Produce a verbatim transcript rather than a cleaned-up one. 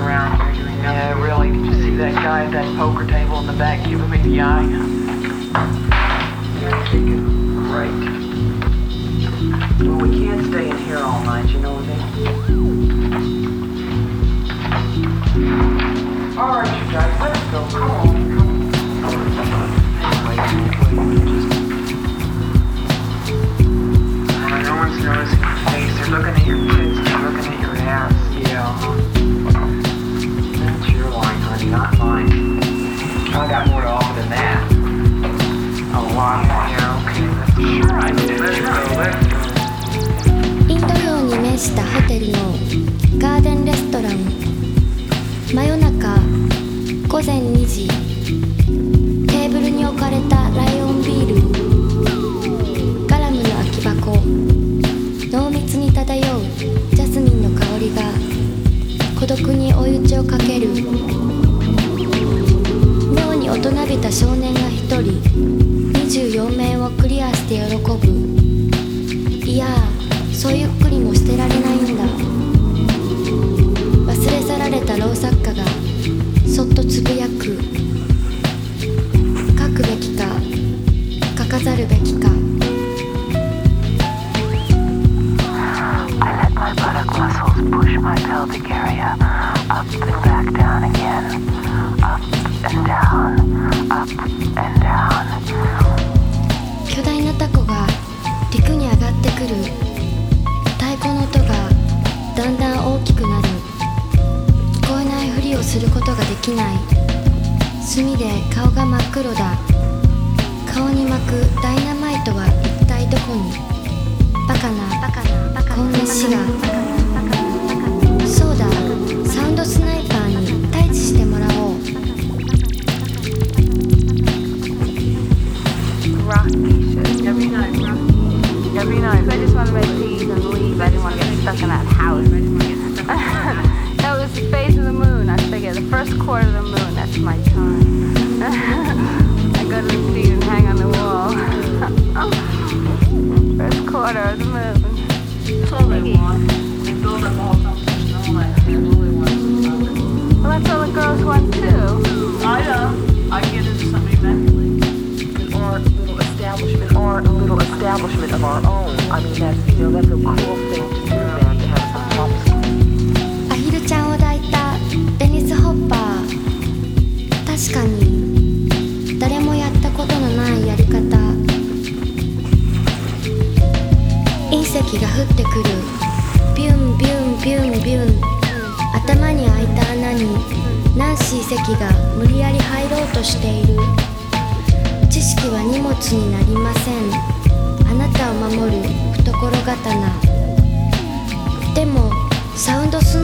around here doing nothing. Yeah, really. Did you see that guy at that poker table in the back giving me the eye? You're thinking, great. Well, we can't stay in here all night, you know what I mean? All right, you guys, let's go. Come on, come on. Anyway, anyway, just... Uh, no one's noticing your face. They're looking at your tits. They're looking at your ass. Yeah. That's your line, honey, not mine. I got more to offer than that. A lot more. Yeah, okay. Sure, I did. Let's go. Let's go. インド洋に面したホテルのガーデンレストラン。真夜中ごぜんにじ、テーブルに置かれたライオンビール、ガラムの空き箱、濃密に漂うジャスミンの香りが孤独に追い打ちをかける。妙に大人びた少年が一人にじゅうよん面をクリアして喜ぶ。いやそうゆっくりもしてられないんだ。忘れ去られた老作家がそっとつぶやく。書くべきか書かざるべきか。 I let my buttock muscles push my pelvic area up and back down again, up and down, up and down. 巨大なタコが陸に上がってくる。太鼓の音がだんだん大きくなる。聞こえないふりをすることができない。炭で顔が真っ黒だ。顔に巻くダイナマイトは一体どこに。バカなバカなバカなこんな死が。そうだ、サウンドスナイパーに退治してもらおう。 Rocky shit. Every night, Rocky. Every night. I just want to make peace and leave. I didn't want to get stuck in that house. That was the phase of the moon. I figure the first quarter of the moon, that's my time. I go to the seat and hang on the wall. First quarter of the moon. That's all they want. They build up all something and all that. That's all they want. Well, that's all the girls want too. I know. I get into something eventually. Or a little establishment, or a little establishment of our own. I mean, that's, you know, that's a cool thing to do, man, to have some promise. アヒルちゃんを抱いたデニス・ホッパー。確かに誰もやったことのないやり方。隕石が降ってくる。ビュンビュンビュンビュン。頭に開いた穴にナンシー関が無理やり入ろうとしている。知識は荷物になりません。あなたを守る懐刀。でもサウンドス